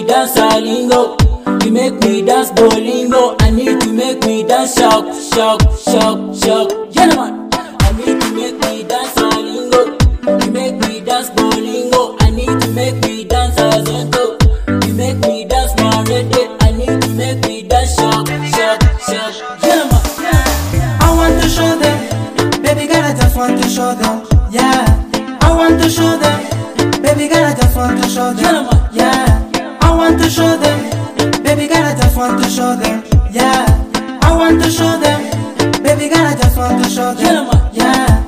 dance lingo. You make me dance bolingo. I need to make me dance shock, shock, shock, shock. Gentlemen, I need to make me dance lingo. You make me dance bolingo. I need to make me dance azonto. You make me dance marede. I need to make me dance shock, shock, shock. Gentlemen, I want to show them, baby girl, I just want to show them, yeah. I want to show them, baby girl, I just want to show them, yeah. I want to show them, baby girl, I just want to show them, yeah. I want to show them, baby girl, I just want to show them, yeah.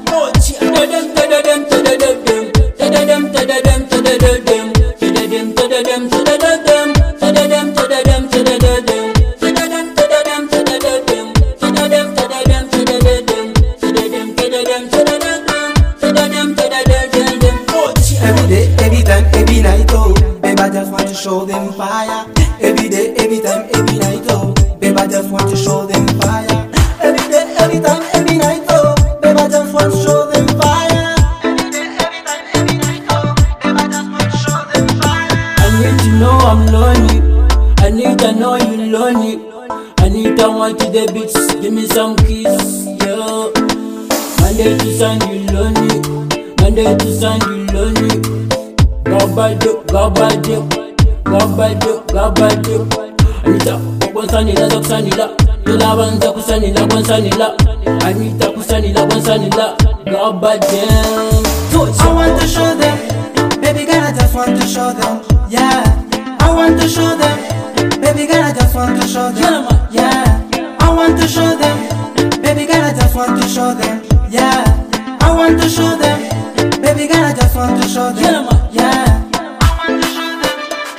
Every day, every time, every night, oh, babe, I just want to show them fire. Every day, every time, every night, oh, babe, I just want to show them fire. Every day, every time, every night, oh, babe, I just want to show them fire. Every day, every time, every night, oh, babe, I just want to show them fire. I need to know I'm lonely. I need to know you lonely. I need to want to the beach, give me some kiss, yo. Monday to Sunday lonely. Monday to Sunday lonely. Gabado, gabado, gabado, gabado. Anita, kusanila, kusanila. Tulabanza kusanila, kusanila. Anita kusanila, kusanila. Gabado. I want to show them, baby girl, I just want to show them, yeah. I want to show them, baby girl, I just want to show them, yeah. I want to show them, baby girl, I just want to show them, yeah. I want to show them, baby girl, I just want to show them, yeah. I want to show them.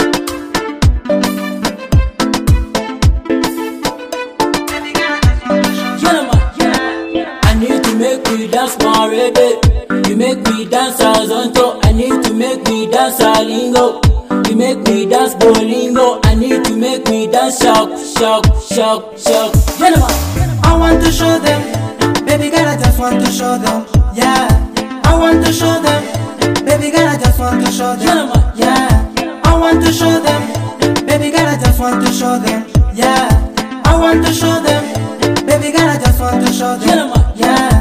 Baby girl, I just want to show them, I need to make me dance marede. You make me dance azonto. I need to make me dance lingo. You make me dance bolingo. I need to make me dance shock, shock, shock, shock. Gentlemen, I want to show them, baby girl, I just want to show them, yeah. I want to show them, baby girl, I just want to show them, yeah. I want to show them, baby girl, I just want to show them, yeah. I want to show them, baby girl, I just want to show them, yeah.